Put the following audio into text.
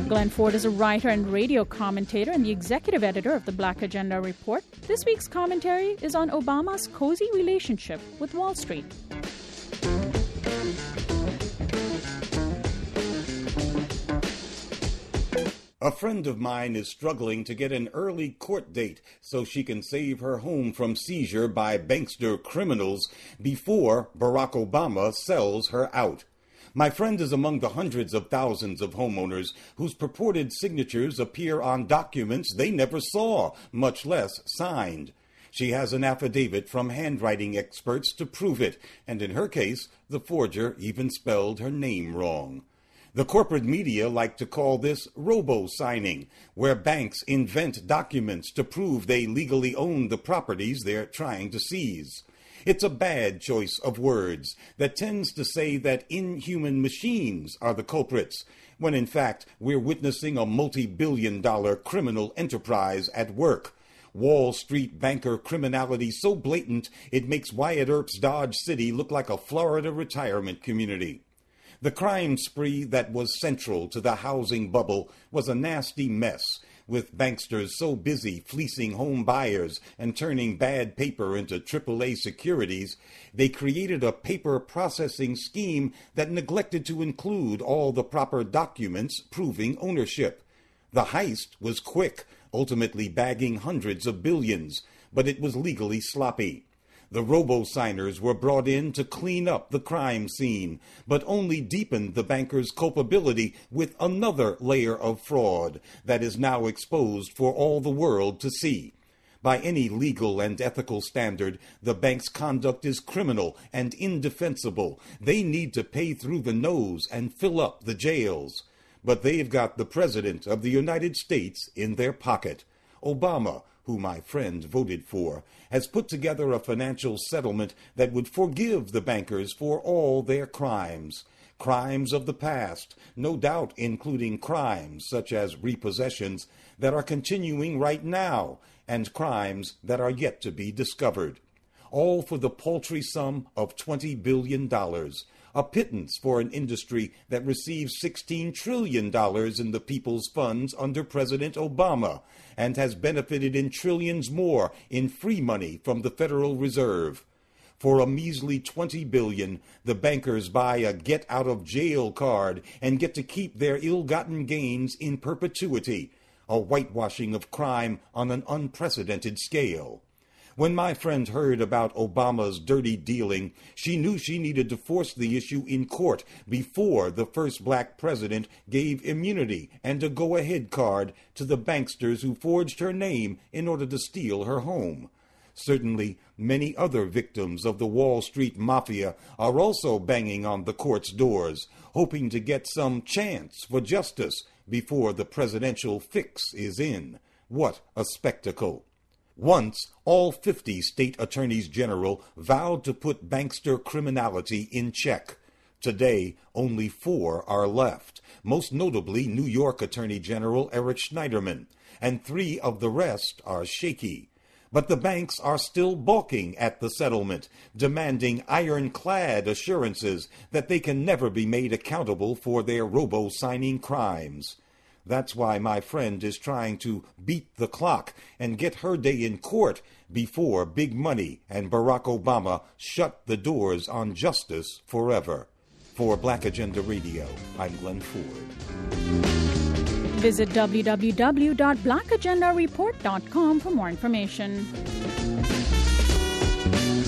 Glenn Ford is a writer and radio commentator and the executive editor of the Black Agenda Report. This week's commentary is on Obama's cozy relationship with Wall Street. A friend of mine is struggling to get an early court date so she can save her home from seizure by bankster criminals before Barack Obama sells her out. My friend is among the hundreds of thousands of homeowners whose purported signatures appear on documents they never saw, much less signed. She has an affidavit from handwriting experts to prove it, and in her case, the forger even spelled her name wrong. The corporate media like to call this robo-signing, where banks invent documents to prove they legally own the properties they're trying to seize. It's a bad choice of words that tends to say that inhuman machines are the culprits, when in fact we're witnessing a multi-billion-dollar criminal enterprise at work. Wall Street banker criminality so blatant it makes Wyatt Earp's Dodge City look like a Florida retirement community. The crime spree that was central to the housing bubble was a nasty mess, with banksters so busy fleecing home buyers and turning bad paper into AAA securities, they created a paper processing scheme that neglected to include all the proper documents proving ownership. The heist was quick, ultimately bagging hundreds of billions, but it was legally sloppy. The robo-signers were brought in to clean up the crime scene, but only deepened the bankers' culpability with another layer of fraud that is now exposed for all the world to see. By any legal and ethical standard, the bank's conduct is criminal and indefensible. They need to pay through the nose and fill up the jails. But they've got the President of the United States in their pocket. Obama, who my friend voted for, has put together a financial settlement that would forgive the bankers for all their crimes. Crimes of the past, no doubt including crimes such as repossessions that are continuing right now, and crimes that are yet to be discovered. All for the paltry sum of $20 billion. A pittance for an industry that receives $16 trillion in the people's funds under President Obama and has benefited in trillions more in free money from the Federal Reserve. For a measly $20 billion, the bankers buy a get-out-of-jail card and get to keep their ill-gotten gains in perpetuity, a whitewashing of crime on an unprecedented scale. When my friend heard about Obama's dirty dealing, she knew she needed to force the issue in court before the first black president gave immunity and a go-ahead card to the banksters who forged her name in order to steal her home. Certainly, many other victims of the Wall Street Mafia are also banging on the court's doors, hoping to get some chance for justice before the presidential fix is in. What a spectacle! Once, all 50 state attorneys general vowed to put bankster criminality in check. Today, only 4 are left, most notably New York Attorney General Eric Schneiderman, and 3 of the rest are shaky. But the banks are still balking at the settlement, demanding ironclad assurances that they can never be made accountable for their robo-signing crimes. That's why my friend is trying to beat the clock and get her day in court before big money and Barack Obama shut the doors on justice forever. For Black Agenda Radio, I'm Glenn Ford. Visit www.blackagendareport.com for more information.